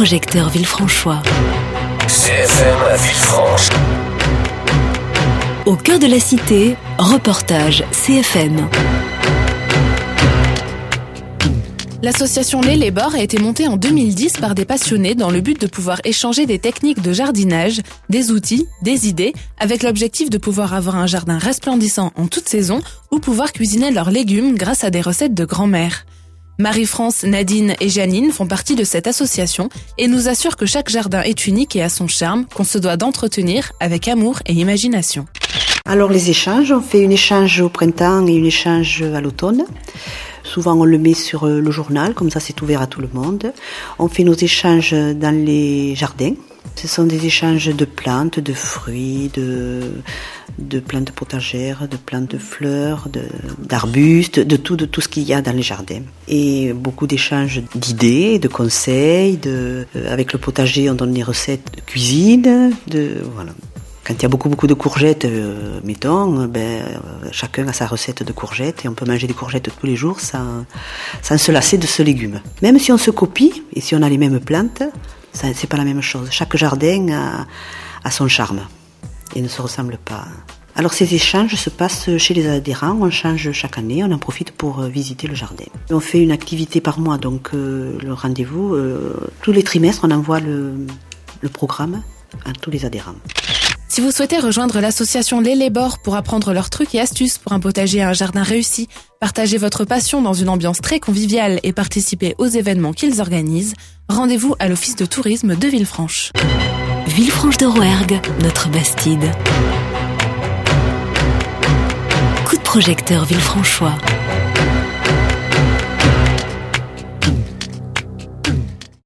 projecteur Villefranchois. CFM à Villefranche. Au cœur de la cité, reportage CFM. L'association Les Lébors a été montée en 2010 par des passionnés dans le but de pouvoir échanger des techniques de jardinage, des outils, des idées, avec l'objectif de pouvoir avoir un jardin resplendissant en toute saison ou pouvoir cuisiner leurs légumes grâce à des recettes de grand-mère. Marie-France, Nadine et Janine font partie de cette association et nous assurent que chaque jardin est unique et a son charme qu'on se doit d'entretenir avec amour et imagination. Alors les échanges, on fait un échange au printemps et un échange à l'automne. Souvent on le met sur le journal, comme ça c'est ouvert à tout le monde. On fait nos échanges dans les jardins. Ce sont des échanges de plantes, de fruits, de plantes potagères, de plantes de fleurs, d'arbustes, de tout ce qu'il y a dans les jardins. Et beaucoup d'échanges d'idées, de conseils. Avec le potager, on donne des recettes de cuisine. Voilà. Quand il y a beaucoup de courgettes, chacun a sa recette de courgettes et on peut manger des courgettes tous les jours sans se lasser de ce légume. Même si on se copie et si on a les mêmes plantes, c'est pas la même chose. Chaque jardin a son charme et ne se ressemble pas. Alors ces échanges se passent chez les adhérents, on change chaque année, on en profite pour visiter le jardin. On fait une activité par mois, donc le rendez-vous, tous les trimestres on envoie le programme à tous les adhérents. Si vous souhaitez rejoindre l'association Les Lébors pour apprendre leurs trucs et astuces pour un potager et un jardin réussi, partager votre passion dans une ambiance très conviviale et participer aux événements qu'ils organisent, rendez-vous à l'office de tourisme de Villefranche. Villefranche de Rouergue, notre Bastide. Coup de projecteur Villefranchois.